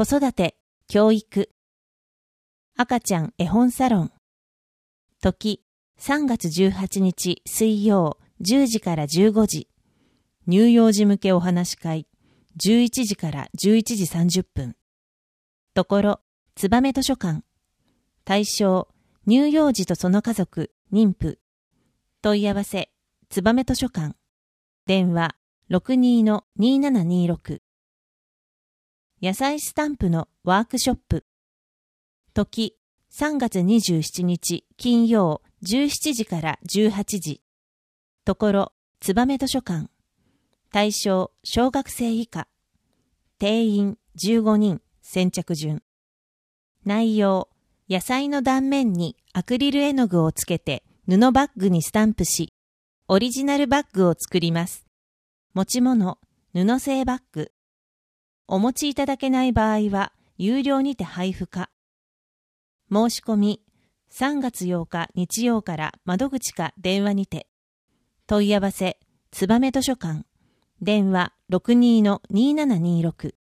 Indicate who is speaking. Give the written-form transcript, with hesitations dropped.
Speaker 1: 子育て、教育。赤ちゃん絵本サロン。時、3月18日水曜10時から15時。乳幼児向けお話会、11時から11時30分。ところ、つばめ図書館。対象、乳幼児とその家族、妊婦。問い合わせ、つばめ図書館。電話、62-2726。野菜スタンプのワークショップ。時、3月27日金曜17時から18時。ところ、つばめ図書館。対象、小学生以下。定員15人、先着順。内容、野菜の断面にアクリル絵の具をつけて布バッグにスタンプし、オリジナルバッグを作ります。持ち物、布製バッグ。お持ちいただけない場合は、有料にて配布か。申し込み、3月8日日曜から窓口か電話にて。問い合わせ、つばめ図書館。電話 62-2726。